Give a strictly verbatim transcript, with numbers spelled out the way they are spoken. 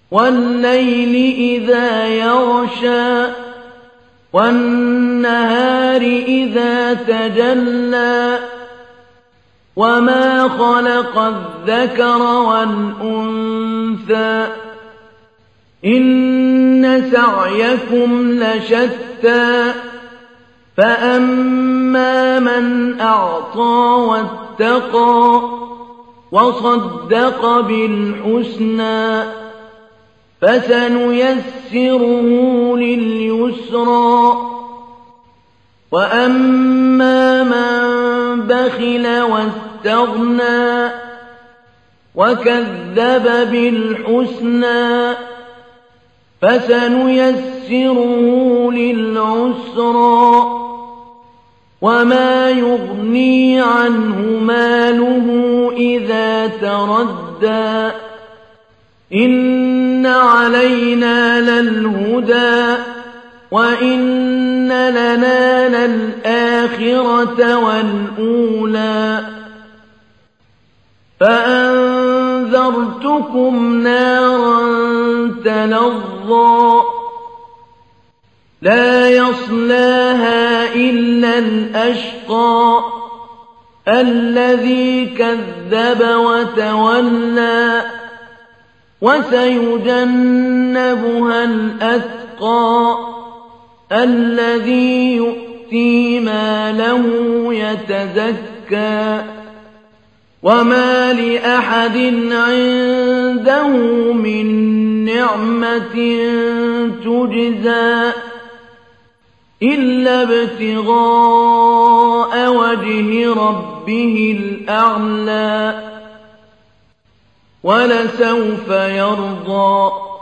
وَاللَّيْلِ إِذَا يَغْشَىٰ وَالنَّهَارِ إِذَا تَجَلَّىٰ وَمَا خَلَقَ الذَّكَرَ وَالْأُنثَىٰ إِنَّ سَعْيَكُمْ لَشَتَّىٰ فَأَمَّا مَنْ أَعْطَىٰ وَاتَّقَىٰ وَصَدَّقَ بِالْحُسْنَىٰ فَسَنُيَسِّرُهُ لِلْيُسْرَىٰ وَأَمَّا مَن بَخِلَ وَاسْتَغْنَىٰ وَكَذَّبَ بِالْحُسْنَىٰ فَسَنُيَسِّرُهُ لِلْعُسْرَىٰ وَمَا يُغْنِي عَنْهُ مَالُهُ إِذَا تَرَدَّىٰ إِنَّ عَلَيْنَا لَلْهُدَىٰ وَإِنَّ لَنَا لَلْآخِرَةَ وَالْأُولَىٰ فَأَنذَرْتُكُمْ نَارًا تَلَظَّىٰ لَا يَصْلَاهَا إِلَّا الْأَشْقَى الَّذِي كَذَّبَ وَتَوَلَّىٰ وَسَيُجَنَّبُهَا الْأَتْقَى الَّذِي يُؤْتِي مَالَهُ يَتَزَكَّىٰ وَمَا لِأَحَدٍ عِندَهُ مِن نِّعْمَةٍ تُجْزَىٰ إِلَّا ابْتِغَاءَ وَجْهِ رَبِّهِ الْأَعْلَىٰ وَلَسَوْفَ يَرْضَىٰ